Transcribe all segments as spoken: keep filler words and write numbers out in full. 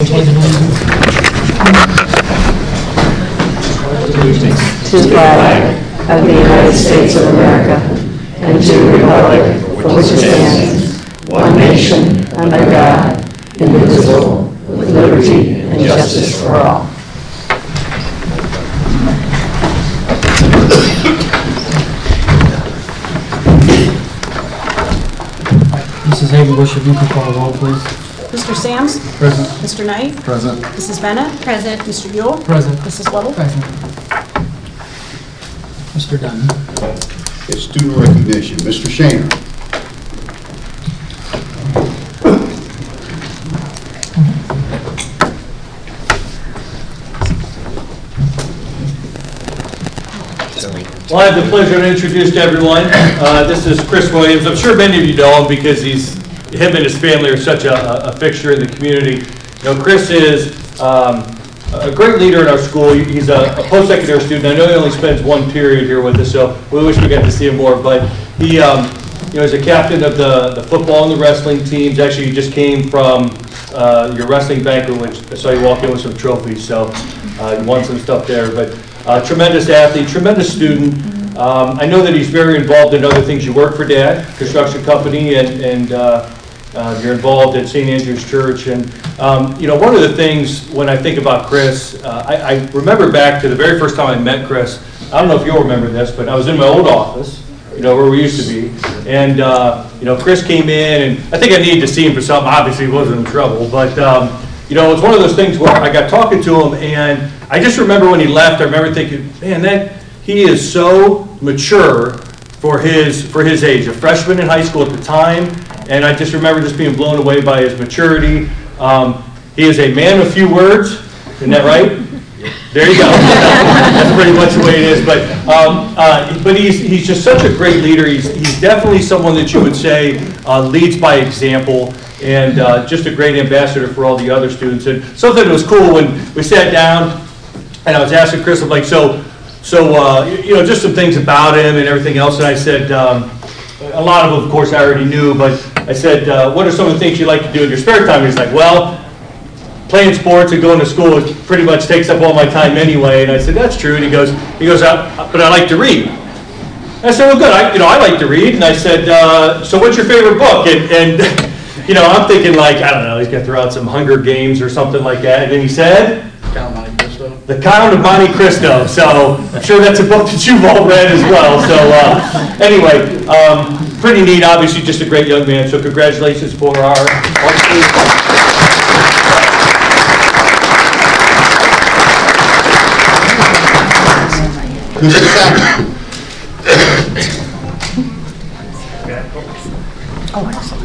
To the flag of the United States of America and to the republic for which it stands, one nation, under God, indivisible, with liberty and justice for all. Missus Hagelbush, if you could call the roll, please. Mister Sams? Present. Mister Knight? Present. Missus Bennett? Present. Mister Buell? Present. Missus Little? Present. Mister Dunn. It's student recognition. Mister Shaner. Well, I have the pleasure to introduce to everyone. Uh, this is Chris Williams. I'm sure many of you know him because he's him and his family are such a, a fixture in the community. You know, Chris is um, a great leader in our school. He's a, a post-secondary student. I know he only spends one period here with us, so we wish we got to see him more. But he, um, you know, is a captain of the, the football and the wrestling teams. Actually, he just came from uh, your wrestling banquet, which I saw you walk in with some trophies. So uh, he won some stuff there. But uh, tremendous athlete, tremendous student. Um, I know that he's very involved in other things. You work for Dad, construction company, and, and uh, uh, you're involved at Saint Andrew's Church. And um, you know, one of the things when I think about Chris, uh, I, I remember back to the very first time I met Chris. I don't know if you'll remember this, but I was in my old office, you know, where we used to be. And uh, you know, Chris came in, and I think I needed to see him for something. Obviously, he wasn't in trouble, but um, you know, it was one of those things where I got talking to him, and I just remember when he left, I remember thinking, man, that he is so mature for his for his age, a freshman in high school at the time, and I just remember just being blown away by his maturity. Um, he is a man of few words, isn't that right? There you go. That's pretty much the way it is. But um, uh, but he's he's just such a great leader. He's he's definitely someone that you would say uh, leads by example, and uh, just a great ambassador for all the other students. And something that was cool when we sat down, and I was asking Chris, I'm like, so. So, uh, you know, just some things about him and everything else. And I said, um, a lot of them, of course, I already knew. But I said, uh, what are some of the things you like to do in your spare time? And he's like, well, playing sports and going to school pretty much takes up all my time anyway. And I said, that's true. And he goes, he goes, uh, but I like to read. And I said, well, good. I, you know, I like to read. And I said, uh, so what's your favorite book? And, and you know, I'm thinking like, I don't know, he's going to throw out some Hunger Games or something like that. And then he said, The Count of Monte Cristo. So I'm sure that's a book that you've all read as well. So uh, anyway, um, pretty neat. Obviously, just a great young man. So congratulations for our. our Oh, excellent.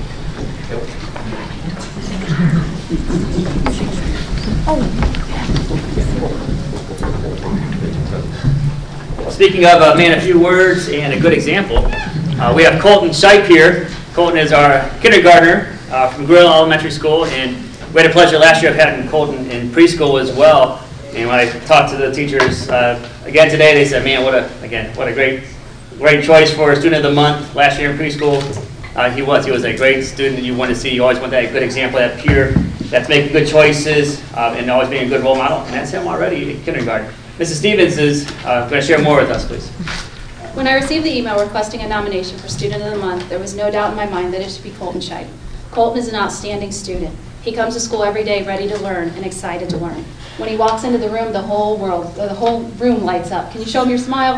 Speaking of a man of few words and a good example, uh, we have Colton Shipe here. Colton is our kindergartner uh, from Gorilla Elementary School, and we had a pleasure last year of having Colton in preschool as well. And when I talked to the teachers uh, again today, they said, "Man, what a again what a great great choice for Student of the Month last year in preschool." Uh, he was he was a great student that you want to see. You always want that good example, that peer that's making good choices uh, and always being a good role model. And that's him already in kindergarten. Missus Stevens is uh, going to share more with us, please. When I received the email requesting a nomination for Student of the Month, there was no doubt in my mind that it should be Colton Shipe. Colton is an outstanding student. He comes to school every day ready to learn and excited to learn. When he walks into the room, the whole world, the whole room lights up. Can you show him your smile?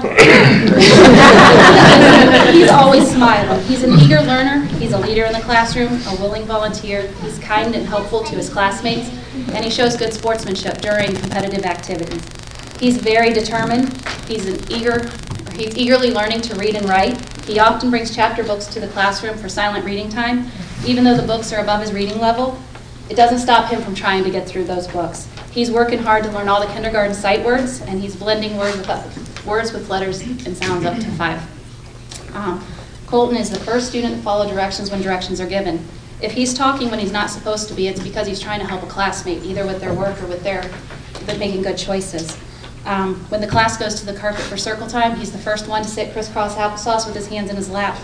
He's always smiling. He's an eager learner. He's a leader in the classroom, a willing volunteer. He's kind and helpful to his classmates, and he shows good sportsmanship during competitive activities. He's very determined. He's an eager, he's eagerly learning to read and write. He often brings chapter books to the classroom for silent reading time. Even though the books are above his reading level, it doesn't stop him from trying to get through those books. He's working hard to learn all the kindergarten sight words, and he's blending words with, words with letters and sounds up to five. Um, Colton is the first student to follow directions when directions are given. If he's talking when he's not supposed to be, it's because he's trying to help a classmate, either with their work or with their with making good choices. Um, when the class goes to the carpet for circle time, he's the first one to sit crisscross applesauce with his hands in his lap.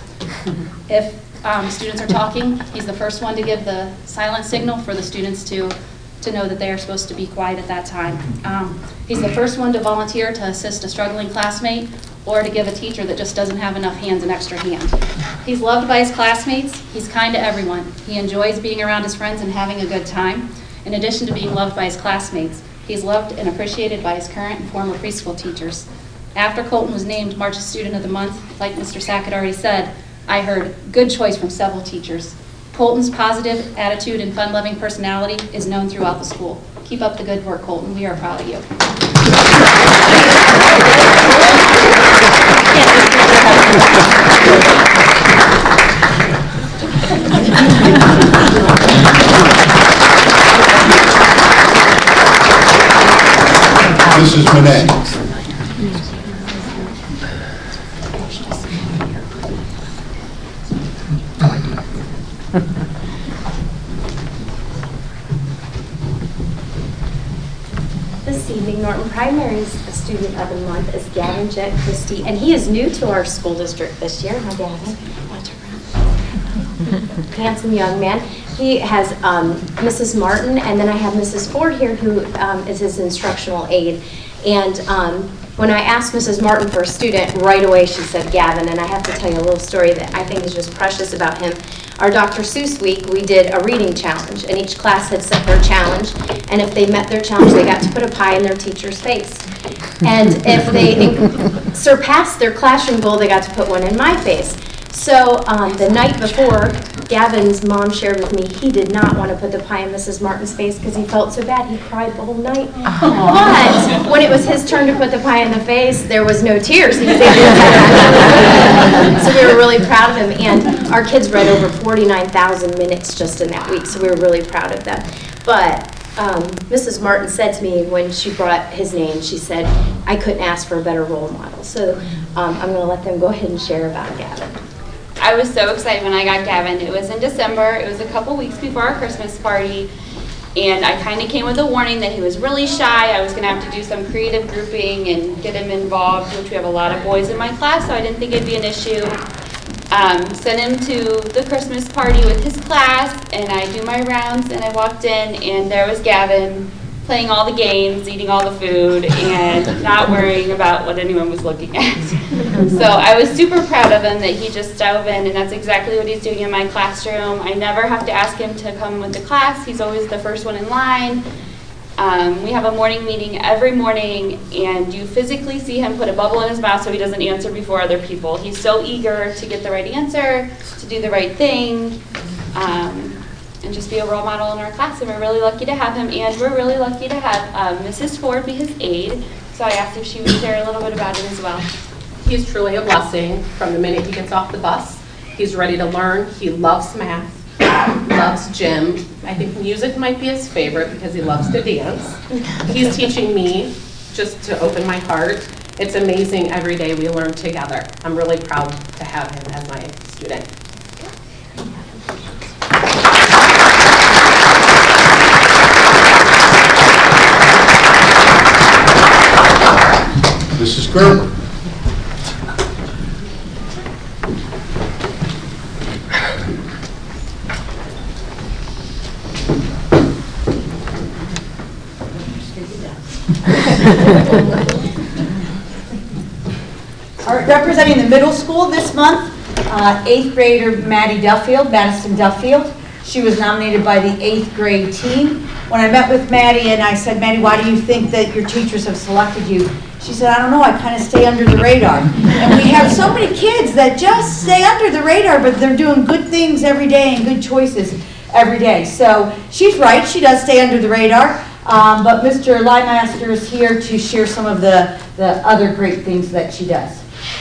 If um, students are talking, he's the first one to give the silent signal for the students to to know that they are supposed to be quiet at that time. Um, he's the first one to volunteer to assist a struggling classmate or to give a teacher that just doesn't have enough hands an extra hand. He's loved by his classmates. He's kind to everyone. He enjoys being around his friends and having a good time. In addition to being loved by his classmates, he's loved and appreciated by his current and former preschool teachers. After Colton was named March's Student of the Month, like Mister Sackett already said, I heard good choice from several teachers. Colton's positive attitude and fun-loving personality is known throughout the school. Keep up the good work, Colton. We are proud of you. Missus Monet. This evening, Norton Primary's Student of the Month is Gavin Jet Christie, and he is new to our school district this year. Hi, Gavin. Watch around. Handsome young man. He has um, Missus Martin, and then I have Missus Ford here, who um, is his instructional aide. And um, when I asked Missus Martin for a student, right away she said Gavin, and I have to tell you a little story that I think is just precious about him. Our Doctor Seuss week, we did a reading challenge, and each class had set their challenge, and if they met their challenge, they got to put a pie in their teacher's face. And if they surpassed their classroom goal, they got to put one in my face. So um, the night before, Gavin's mom shared with me he did not want to put the pie in Missus Martin's face because he felt so bad. He cried the whole night. But when it was his turn to put the pie in the face, there was no tears. He was able to So we were really proud of him. And our kids read over forty-nine thousand minutes just in that week, so we were really proud of them. But um, Missus Martin said to me when she brought his name, she said, I couldn't ask for a better role model. So um, I'm going to let them go ahead and share about Gavin. I was so excited when I got Gavin. It was in December. It was a couple weeks before our Christmas party. And I kind of came with a warning that he was really shy. I was going to have to do some creative grouping and get him involved, which we have a lot of boys in my class, so I didn't think it'd be an issue. Um, sent him to the Christmas party with his class, and I do my rounds, and I walked in, and there was Gavin playing all the games, eating all the food, and not worrying about what anyone was looking at. So I was super proud of him that he just dove in, and that's exactly what he's doing in my classroom. I never have to ask him to come with the class. He's always the first one in line. Um, we have a morning meeting every morning, and you physically see him put a bubble in his mouth so he doesn't answer before other people. He's so eager to get the right answer, to do the right thing. Um, and just be a role model in our class, and we're really lucky to have him, and we're really lucky to have um, Missus Ford be his aide, so I asked if she would share a little bit about it as well. He's truly a blessing from the minute he gets off the bus. He's ready to learn. He loves math, loves gym. I think music might be his favorite because he loves to dance. He's teaching me just to open my heart. It's amazing every day we learn together. I'm really proud to have him as my student. Missus Gerber. All right, representing the middle school this month, uh, eighth grader Maddie Duffield, Madison Duffield. She was nominated by the eighth grade team. When I met with Maddie and I said, Maddie, why do you think that your teachers have selected you? She said, I don't know, I kind of stay under the radar. And we have so many kids that just stay under the radar, but they're doing good things every day and good choices every day. So she's right, she does stay under the radar. Um, but Mister Lymaster is here to share some of the, the other great things that she does.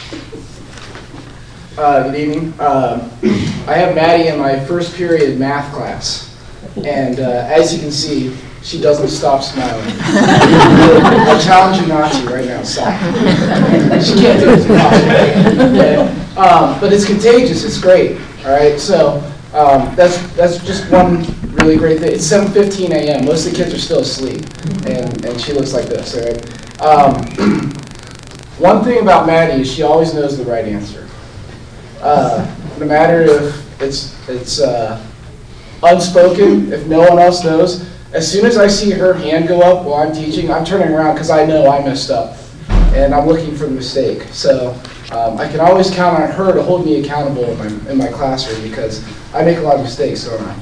Uh, good evening. Uh, I have Maddie in my first period math class. And uh, as you can see, she doesn't stop smiling. I challenge you not to right now, stop. She can't do it. Okay. Um, but it's contagious, it's great. All right, so um, that's that's just one really great thing. It's seven fifteen a m Most of the kids are still asleep, and, and she looks like this, all right? Um, one thing about Maddie is she always knows the right answer. Uh, no matter if it's, it's uh, unspoken, if no one else knows, as soon as I see her hand go up while I'm teaching, I'm turning around because I know I messed up. And I'm looking for the mistake. So um, I can always count on her to hold me accountable in my, in my classroom because I make a lot of mistakes, don't I?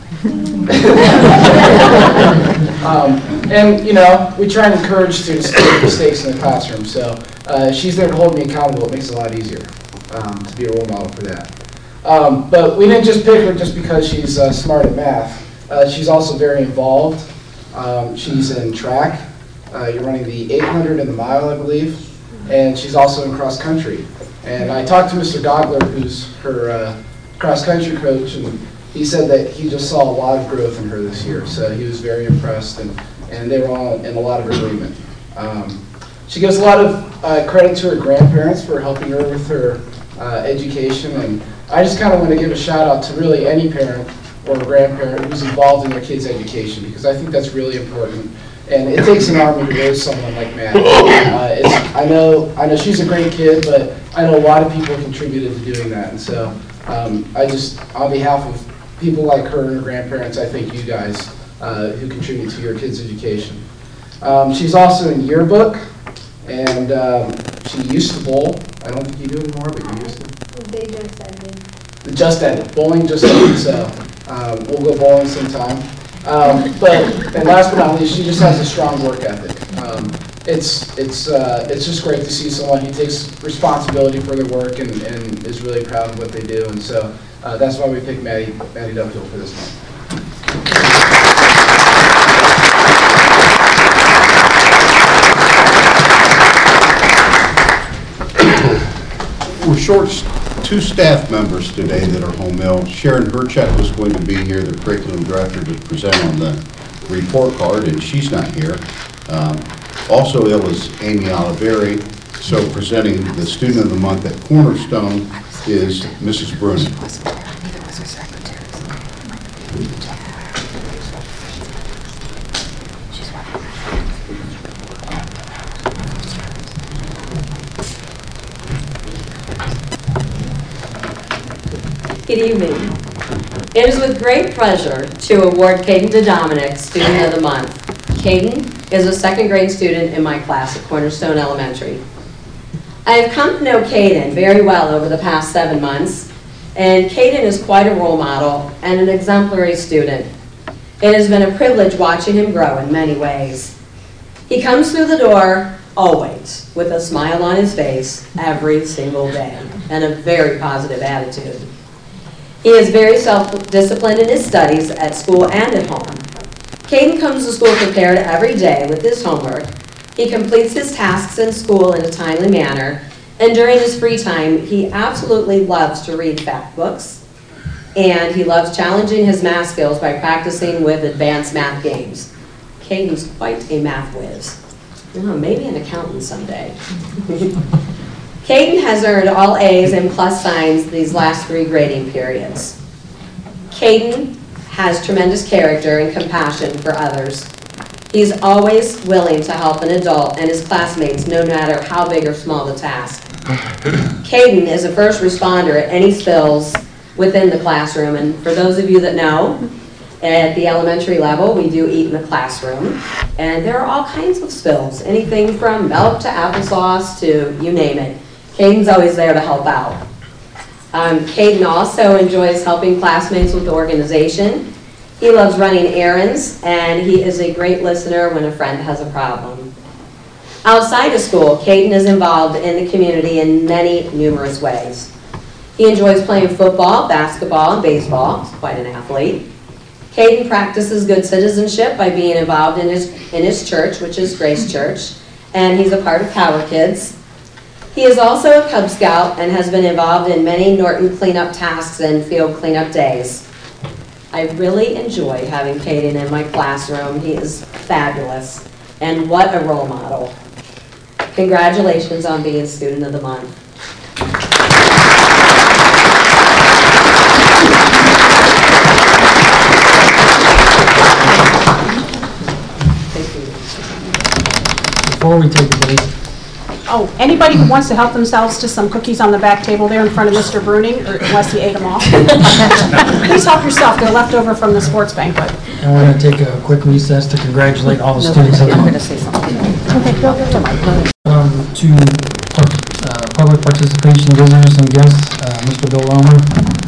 um, and, you know, we try and encourage students to make mistakes in the classroom. So uh, she's there to hold me accountable. It makes it a lot easier um, to be a role model for that. Um, but we didn't just pick her just because she's uh, smart at math. Uh, she's also very involved. Um, she's in track. Uh, you're running the eight hundred and the mile, I believe. And she's also in cross country. And I talked to Mister Gogler, who's her uh, cross country coach, and he said that he just saw a lot of growth in her this year. So he was very impressed, and, and they were all in a lot of agreement. Um, she gives a lot of uh, credit to her grandparents for helping her with her uh, education. And I just kind of want to give a shout out to really any parent or grandparent who's involved in their kid's education, because I think that's really important. And it takes an army to raise someone like Matt. Uh, it's, I know, I know she's a great kid, but I know a lot of people contributed to doing that. And so um, I just, on behalf of people like her and her grandparents, I thank you guys uh, who contribute to your kids' education. Um, she's also in yearbook, and um, she used to bowl. I don't think you do anymore, but you used to. They just ended. The just ended. Bowling just ended, so um, we'll go bowling sometime. Um, but, and last but not least, she just has a strong work ethic. Um, it's, it's, uh, it's just great to see someone who takes responsibility for their work and, and is really proud of what they do. And so uh, that's why we picked Maddie, Maddie Duffield for this month. We're short two staff members today that are home ill. Sharon Herchek was going to be here, the curriculum director, to present on the report card, and she's not here. Um, also ill is Amy Oliveri. So presenting the student of the month at Cornerstone is Missus Bruno. Good evening. It is with great pleasure to award Caden DeDominic Student of the Month. Caden is a second grade student in my class at Cornerstone Elementary. I have come to know Caden very well over the past seven months, and Caden is quite a role model and an exemplary student. It has been a privilege watching him grow in many ways. He comes through the door always with a smile on his face every single day and a very positive attitude. He is very self-disciplined in his studies at school and at home. Caden comes to school prepared every day with his homework. He completes his tasks in school in a timely manner, and during his free time, he absolutely loves to read fact books, and he loves challenging his math skills by practicing with advanced math games. Caden's quite a math whiz. Oh, maybe an accountant someday. Caden has earned all A's and plus signs these last three grading periods. Caden has tremendous character and compassion for others. He's always willing to help an adult and his classmates, no matter how big or small the task. Caden is a first responder at any spills within the classroom, and for those of you that know, at the elementary level, we do eat in the classroom, and there are all kinds of spills, anything from milk to applesauce to you name it. Caden's always there to help out. Um, Caden also enjoys helping classmates with organization. He loves running errands, and he is a great listener when a friend has a problem. Outside of school, Caden is involved in the community in many numerous ways. He enjoys playing football, basketball, and baseball. He's quite an athlete. Caden practices good citizenship by being involved in his, in his church, which is Grace Church, and he's a part of Power Kids. He is also a Cub Scout and has been involved in many Norton cleanup tasks and field cleanup days. I really enjoy having Caden in my classroom. He is fabulous, and what a role model. Congratulations on being Student of the Month. Before we take a break, Oh, anybody who wants to help themselves to some cookies on the back table there in front of Mister Bruning, or unless he ate them all. Please help yourself, they're left over from the sports banquet. And we're going to take a quick recess to congratulate all the students. I'm going to say something. Um, to uh, public participation, visitors and guests, uh, Mister Bill Romer.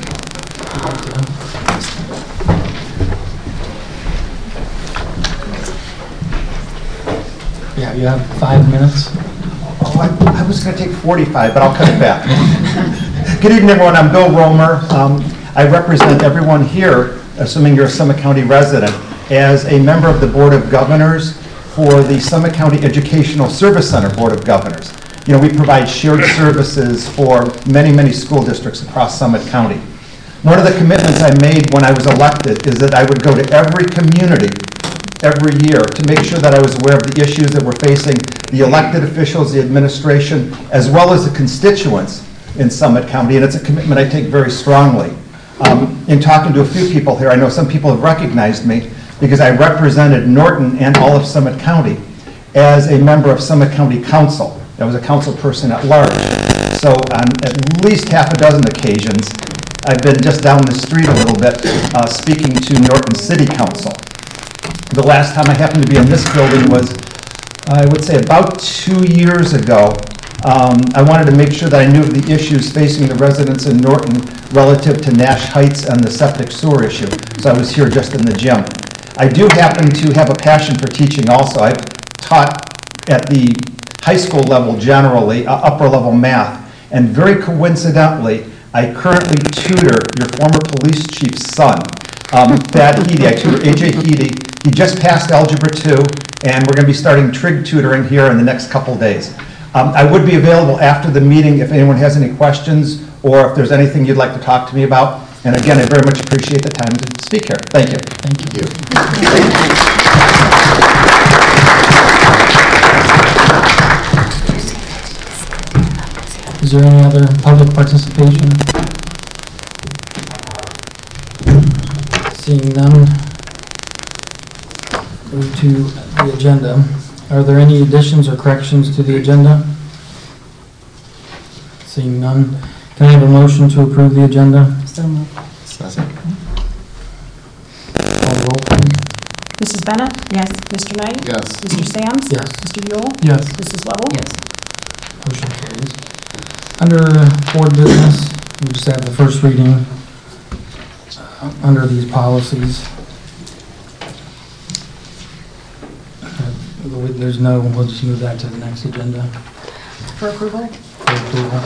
Yeah, you have five minutes. Oh, I, I was going to take forty-five, but I'll cut it back. Good evening, everyone. I'm Bill Romer. Um, I represent everyone here, assuming you're a Summit County resident, as a member of the Board of Governors for the Summit County Educational Service Center Board of Governors. You know, we provide shared services for many, many school districts across Summit County. One of the commitments I made when I was elected is that I would go to every community every year to make sure that I was aware of the issues that were facing the elected officials, the administration, as well as the constituents in Summit County, and it's a commitment I take very strongly. Um, in talking to a few people here, I know some people have recognized me because I represented Norton and all of Summit County as a member of Summit County Council. I was a council person at large. So on at least half a dozen occasions, I've been just down the street a little bit uh, speaking to Norton City Council. The last time I happened to be in this building was, I would say, about two years ago. Um, I wanted to make sure that I knew of the issues facing the residents in Norton relative to Nash Heights and the septic sewer issue. So I was here just in the gym. I do happen to have a passion for teaching also. I've taught at the high school level generally, uh, upper level math, and very coincidentally, I currently tutor your former police chief's son, um, Thad Heedy. I tutor A J Heedy. He just passed Algebra two, and we're going to be starting trig tutoring here in the next couple days. Um, I would be available after the meeting if anyone has any questions or if there's anything you'd like to talk to me about. And again, I very much appreciate the time to speak here. Thank you. Thank you. Is there any other public participation? Seeing none, move to the agenda. Are there any additions or corrections to the agenda? Seeing none, can I have a motion to approve the agenda? So moved. Second. Call the roll, please. Missus Bennett? Yes. Mister Knight? Yes. Mister Samms? Yes. Mister Yule? Yes. Missus Lovell? Yes. Motion carries. Under board business, we just have the first reading uh, under these policies. Uh, There's no, we'll just move that to the next agenda For approval? for approval.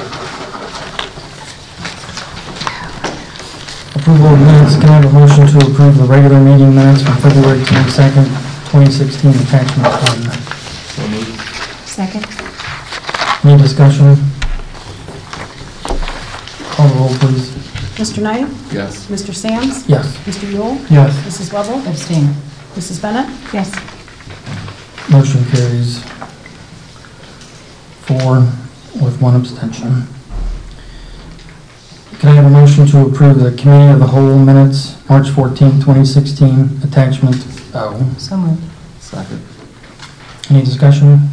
Approval of minutes, can I have a motion to approve the regular meeting minutes from February twenty-second, twenty sixteen, attachment one? So moved. Second? Any discussion? Call the roll, please. Mister Knight? Yes. Mister Samms? Yes. Mister Yule? Yes. Missus Lovell? Abstain. Missus Bennett? Yes. Motion carries four with one abstention. Can I have a motion to approve the Committee of the Whole minutes, March fourteenth, twenty sixteen, attachment O? So moved. Second. Any discussion?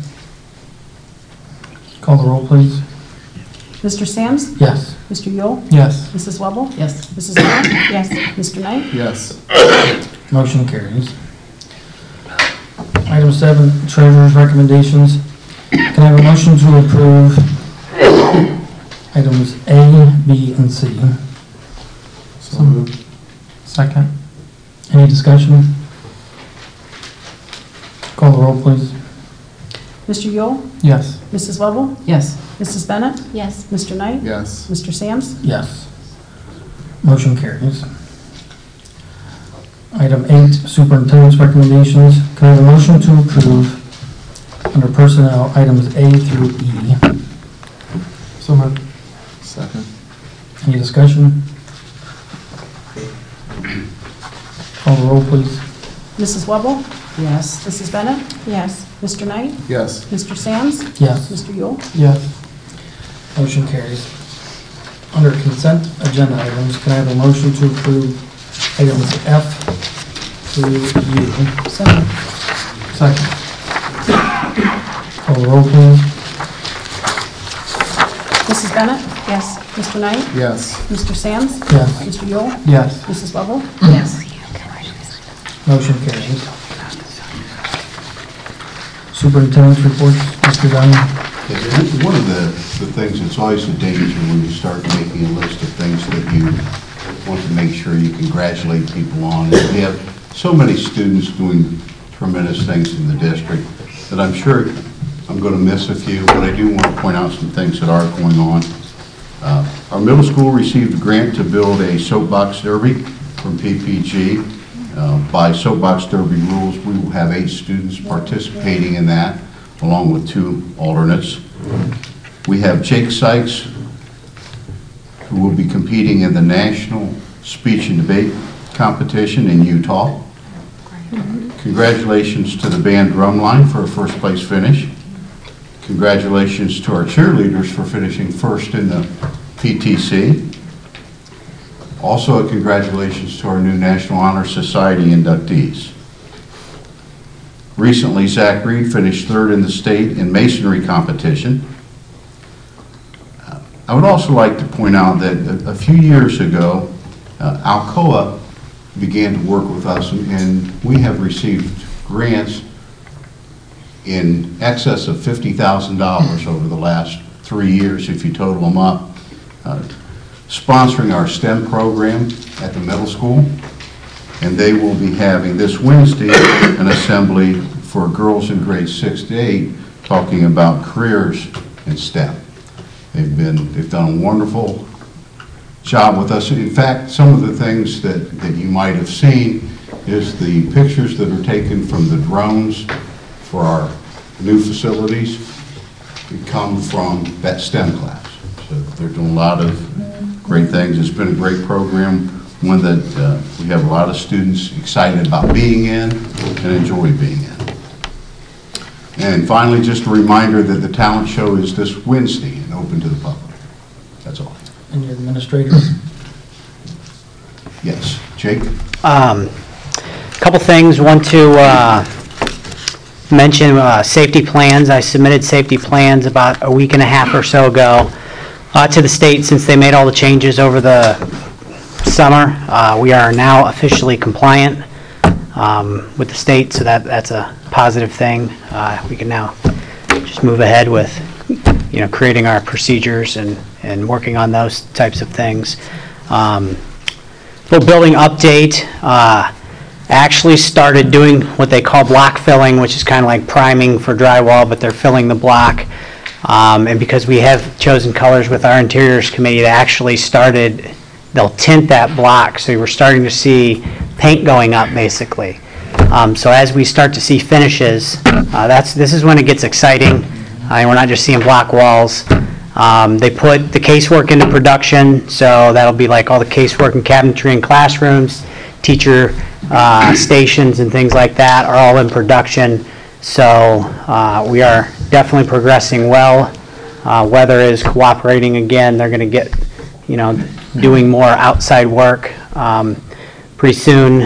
Call the roll, please. Mister Samms? Yes. Mister Yule? Yes. Missus Lovell? Yes. Missus Bennett? Yes. Mister Knight? Yes. Motion carries. Item seven, Treasurer's recommendations. Can I have a motion to approve items A, B, and C? So moved. Second. Any discussion? Call the roll, please. Mister Yule? Yes. Missus Lovell? Yes. Missus Bennett? Yes. Mister Knight? Yes. Mister Samms? Yes. Motion carries. Item eight, Superintendent's recommendations. Can I have a motion to approve under personnel items A through E? So moved. Second. Any discussion? Call the roll, please. Missus Lovell? Yes. Missus Bennett? Yes. Mister Knight? Yes. Mister Samms? Yes. Mister Yule? Yes. Motion carries. Under consent agenda items, can I have a motion to approve items F through U? So moved. Second. Call the roll, please. Missus Bennett? Yes. Mister Knight? Yes. Mister Sands? Yes. Mister Yule? Yes. Missus Lovell? Yes. Motion carries. Superintendent's reports, Mister Dunn. Okay, one of the, the things that's always a danger when you start making a list of things that you want to make sure you congratulate people on is we have so many students doing tremendous things in the district that I'm sure I'm going to miss a few, but I do want to point out some things that are going on. Uh, our middle school received a grant to build a soapbox derby from P P G. Uh, by soapbox derby rules, we will have eight students participating in that, along with two alternates. We have Jake Sykes, who will be competing in the National Speech and Debate Competition in Utah. Congratulations to the band Drumline for a first place finish. Congratulations to our cheerleaders for finishing first in the P T C. Also, a congratulations to our new National Honor Society inductees. Recently, Zach Reed finished third in the state in masonry competition. Uh, I would also like to point out that a, a few years ago, uh, Alcoa began to work with us, and, and we have received grants in excess of fifty thousand dollars over the last three years, if you total them up, uh, sponsoring our STEM program at the middle school. And they will be having this Wednesday an assembly for girls in grades six to eight talking about careers in STEM. They've been, they've done a wonderful job with us. In fact, some of the things that, that you might have seen is the pictures that are taken from the drones for our new facilities come from that STEM class. So they're doing a lot of great things. It's been a great program, one that uh, we have a lot of students excited about being in and enjoy being in. And finally, just a reminder that the talent show is this Wednesday and open to the public. That's all. And your administrators? Yes. Jake? Um, couple things. Want to uh, mention uh, safety plans. I submitted safety plans about a week and a half or so ago uh, to the state since they made all the changes over the summer. Uh, we are now officially compliant um, with the state, so that that's a positive thing. Uh, we can now just move ahead with, you know, creating our procedures and, and working on those types of things. Um, little building update. Uh, actually started doing what they call block filling, which is kind of like priming for drywall, but they're filling the block. Um, and because we have chosen colors with our interiors committee, they actually started, they'll tint that block. So we're starting to see paint going up, basically. Um, so as we start to see finishes, uh, that's this is when it gets exciting. Uh, and we're not just seeing block walls. Um, they put the casework into production, so that'll be like all the casework and cabinetry in classrooms, teacher uh, stations and things like that are all in production. So uh, we are definitely progressing well. Uh, weather is cooperating again. They're going to get, you know, doing more outside work um, pretty soon.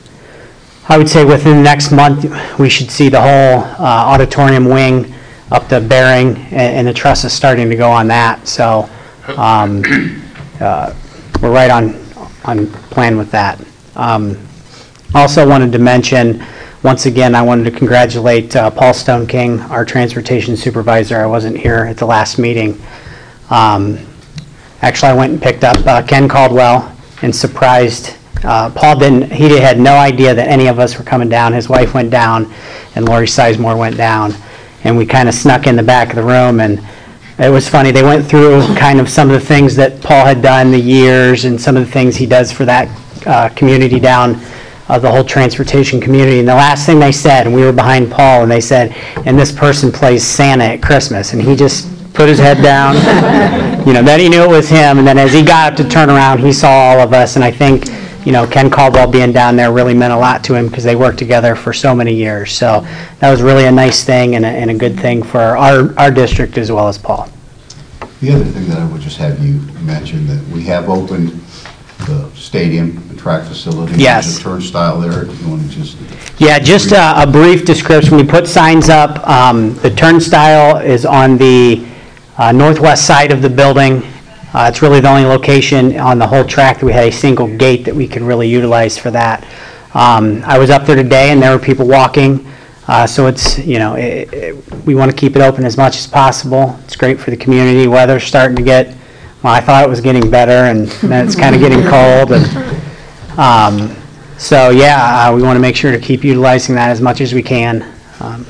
I would say within the next month, we should see the whole uh, auditorium wing up to bearing, and, and the trusses starting to go on that. So um, uh, we're right on on plan with that. Um, also wanted to mention, once again, I wanted to congratulate uh, Paul Stone King, our transportation supervisor. I wasn't here at the last meeting. Um, actually, I went and picked up uh, Ken Caldwell and surprised Uh, Paul didn't, he had no idea that any of us were coming down. His wife went down and Lori Sizemore went down, and we kind of snuck in the back of the room, and it was funny. They went through kind of some of the things that Paul had done the years and some of the things he does for that uh, community down, uh, the whole transportation community. And the last thing they said, and we were behind Paul, and they said, and this person plays Santa at Christmas, and he just put his head down. You know, then he knew it was him, and then as he got up to turn around, he saw all of us, and I think, you know, Ken Caldwell being down there really meant a lot to him because they worked together for so many years. So that was really a nice thing and a, and a good thing for our, our district as well as Paul. The other thing that I would just have you mention, that we have opened the stadium, the track facility. Yes. There's a turnstile there. If you want to just... Yeah, just a, a brief description. We put signs up. Um, the turnstile is on the uh, northwest side of the building. Uh, It's really the only location on the whole track that we had a single gate that we could really utilize for that. Um, I was up there today, and there were people walking, uh, so it's, you know, it- it- we want to keep it open as much as possible. It's great for the community. Weather's starting to get, well, I thought it was getting better, and then it's kind of getting cold, and um, so, yeah, uh, we want to make sure to keep utilizing that as much as we can. Um,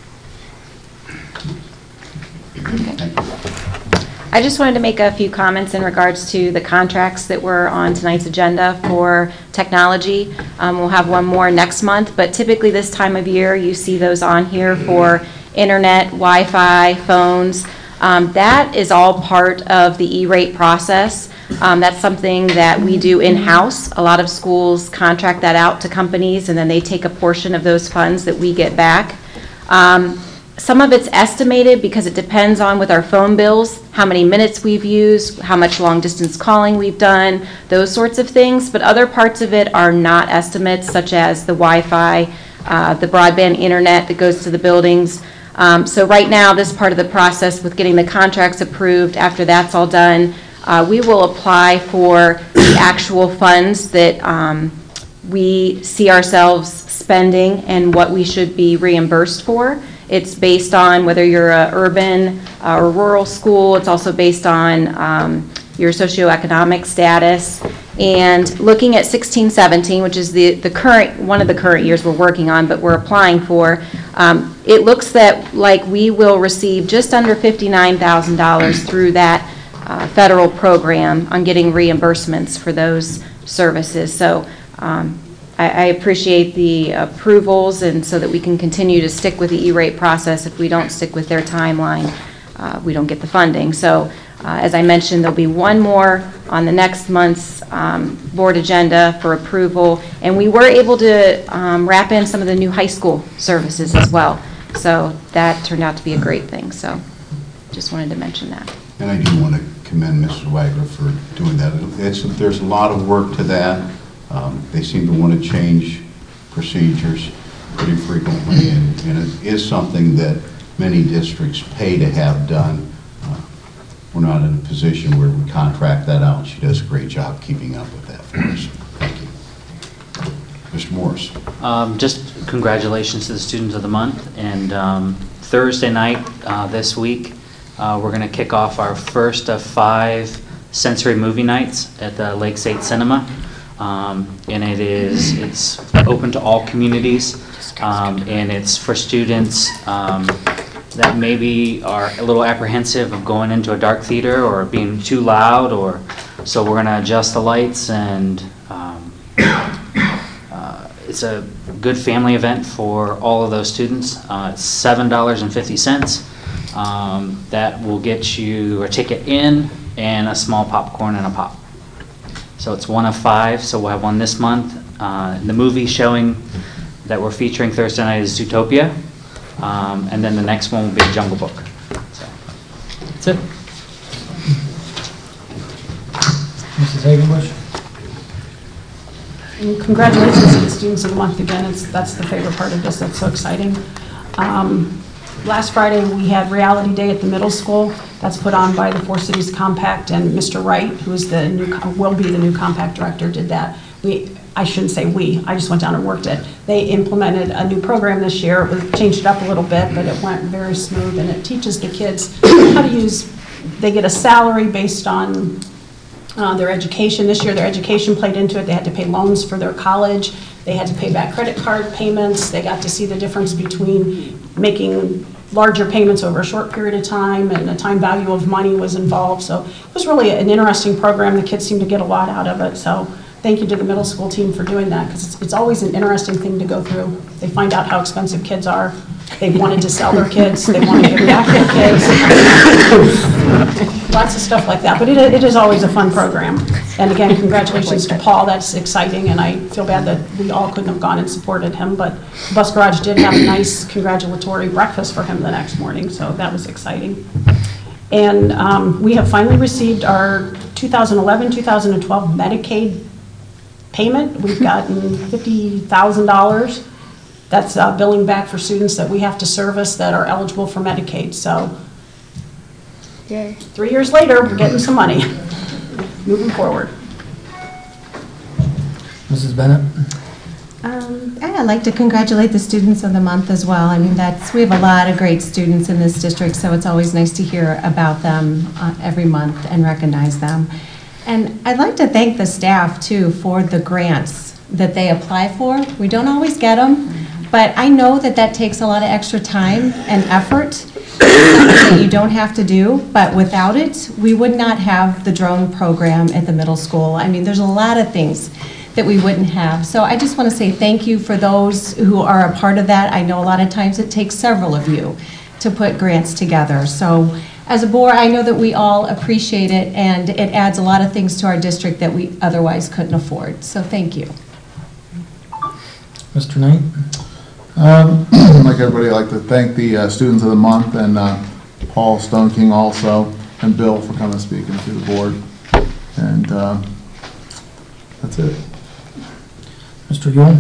I just wanted to make a few comments in regards to the contracts that were on tonight's agenda for technology. Um, We'll have one more next month, but typically this time of year, you see those on here for internet, Wi-Fi, phones. Um, That is all part of the E-rate process. Um, That's something that we do in-house. A lot of schools contract that out to companies, and then they take a portion of those funds that we get back. Um, Some of it's estimated because it depends on with our phone bills, how many minutes we've used, how much long-distance calling we've done, those sorts of things. But other parts of it are not estimates, such as the Wi-Fi, uh, the broadband internet that goes to the buildings. Um, So right now, this part of the process with getting the contracts approved, after that's all done, uh, we will apply for the actual funds that um, we see ourselves spending and what we should be reimbursed for. It's based on whether you're a urban uh, or rural school. It's also based on um, your socioeconomic status. And looking at sixteen seventeen, which is the, the current, one of the current years we're working on, but we're applying for, um, it looks that like we will receive just under fifty-nine thousand dollars through that uh, federal program on getting reimbursements for those services. So um, I appreciate the approvals, and so that we can continue to stick with the E-rate process. If we don't stick with their timeline, uh, we don't get the funding. So uh, as I mentioned, there'll be one more on the next month's um, board agenda for approval, and we were able to um, wrap in some of the new high school services as well. So that turned out to be a great thing. So just wanted to mention that. And I do want to commend Missus Wagler for doing that. It's, there's a lot of work to that. Um, They seem to want to change procedures pretty frequently, and, and it is something that many districts pay to have done. Uh, We're not in a position where we contract that out. She does a great job keeping up with that for us. Thank you. Mister Morris. Um, just congratulations to the students of the month. And um, Thursday night uh, this week, uh, we're going to kick off our first of five sensory movie nights at the Lake State Cinema. Um, and it is, it's open to all communities, um, and it's for students um, that maybe are a little apprehensive of going into a dark theater or being too loud, or so we're going to adjust the lights, and um, uh, it's a good family event for all of those students. Uh, it's seven dollars and fifty cents. Um, that will get you a ticket in and a small popcorn and a pop. So it's one of five, so we'll have one this month. Uh, the movie showing that we're featuring Thursday night is Zootopia, um, and then the next one will be Jungle Book. So that's it. Missus Hagenbush? And congratulations to the Students of the Month again. It's, that's the favorite part of this. That's so exciting. Um, Last Friday, we had Reality Day at the middle school. That's put on by the Four Cities Compact, and Mister Wright, who is the new, will be the new Compact Director, did that. We, I shouldn't say we, I just went down and worked it. They implemented a new program this year. It was, changed it up a little bit, but it went very smooth, and it teaches the kids how to use, they get a salary based on uh, their education. This year, their education played into it. They had to pay loans for their college. They had to pay back credit card payments. They got to see the difference between making larger payments over a short period of time, and the time value of money was involved. So it was really an interesting program. The kids seemed to get a lot out of it. So thank you to the middle school team for doing that, because it's, it's always an interesting thing to go through. They find out how expensive kids are. They wanted to sell their kids. They want to give back their kids. Lots of stuff like that. But it, it is always a fun program. And again, congratulations to Paul. That's exciting. And I feel bad that we all couldn't have gone and supported him. But Bus Garage did have a nice congratulatory breakfast for him the next morning. So that was exciting. And um, we have finally received our two thousand eleven two thousand twelve Medicaid payment. We've gotten fifty thousand dollars. That's uh, billing back for students that we have to service that are eligible for Medicaid. So Yay. Three years later, we're getting some money, moving forward. Missus Bennett? Um, and I'd like to congratulate the Students of the Month as well. I mean, that's, we have a lot of great students in this district, so it's always nice to hear about them uh, every month and recognize them. And I'd like to thank the staff, too, for the grants that they apply for. We don't always get them, but I know that that takes a lot of extra time and effort. It's something that you don't have to do, but without it, we would not have the drone program at the middle school. I mean, there's a lot of things that we wouldn't have. So I just want to say thank you for those who are a part of that. I know a lot of times it takes several of you to put grants together. So as a board, I know that we all appreciate it, and it adds a lot of things to our district that we otherwise couldn't afford. So thank you. Mister Knight? Um, like everybody, I'd like to thank the uh, Students of the Month and uh, Paul Stone King also, and Bill for coming and speaking to the board. And uh, that's it. Mister Yule?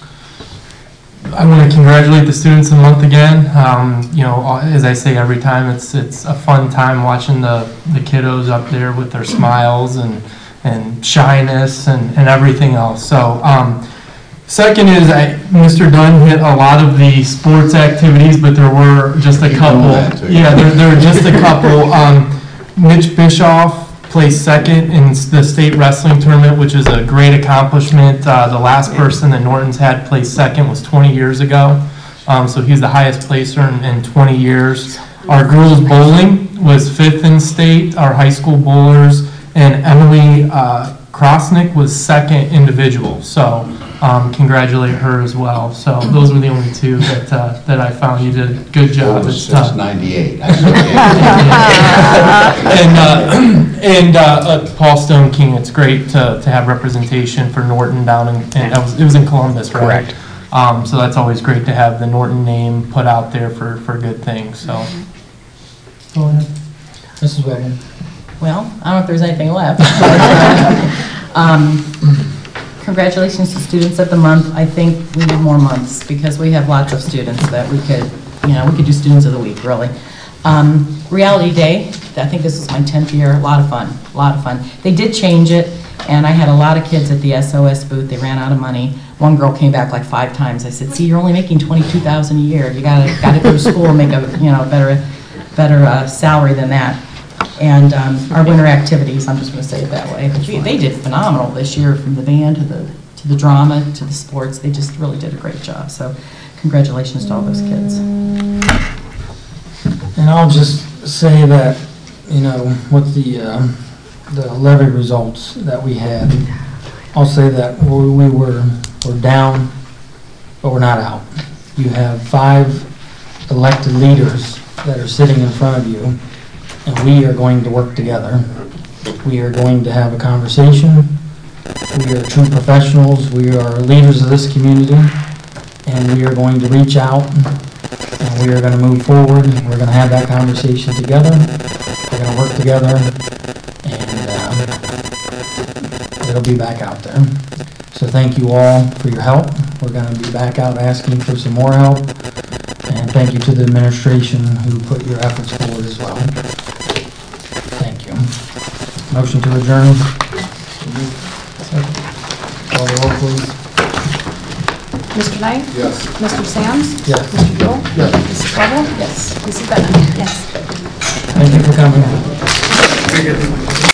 I want to congratulate the Students of the Month again. Um, you know, as I say every time, it's it's a fun time watching the, the kiddos up there with their smiles and and shyness and, and everything else. So, um, second is I, Mister Dunn hit a lot of the sports activities, but there were just a couple. Yeah, there, there were just a couple. Um, Mitch Bischoff placed second in the state wrestling tournament, which is a great accomplishment. Uh, the last person that Norton's had placed second was twenty years ago. Um, so he's the highest placer in, in twenty years. Our girls bowling was fifth in state, our high school bowlers, and Emily uh, Krosnick was second individual. So um, congratulate her as well. So those were the only two that uh, that I found. You did a good job. It's since ninety-eight. and uh, and uh, uh, Paul Stone King, it's great to, to have representation for Norton down in, and it was, it was in Columbus, right? Correct. Um, so that's always great to have the Norton name put out there for, for good things. So, go ahead. Missus Wagner? Well, I don't know if there's anything left. um, congratulations to Students of the Month. I think we need more months because we have lots of students that we could, you know, we could do Students of the Week, really. Um, Reality Day, I think this is my tenth year, a lot of fun, a lot of fun. They did change it, and I had a lot of kids at the S O S booth. They ran out of money. One girl came back like five times. I said, see, you're only making twenty-two thousand dollars a year. You gotta, gotta go to school and make a, you know, better, better uh, salary than that. And um, our winter activities, I'm just gonna say it that way. They, they did phenomenal this year, from the band to the, to the drama, to the sports. They just really did a great job. So congratulations to all those kids. And I'll just say that, you know, with the, uh, the levy results that we had, I'll say that we we were, we're down, but we're not out. You have five elected leaders that are sitting in front of you, and we are going to work together. We are going to have a conversation. We are true professionals. We are leaders of this community, and we are going to reach out, and we are going to move forward. We're going to have that conversation together. We're going to work together, and uh, it'll be back out there. So thank you all for your help. We're going to be back out asking for some more help. And thank you to the administration who put your efforts forward as well. Thank you. Motion to adjourn. Call the roll, please. Mister Knight? Yes. Mister Sams? Yes. Mister Gill? Yes. Missus Lovell? Yes. Missus Bennett? Yes. Thank you for coming.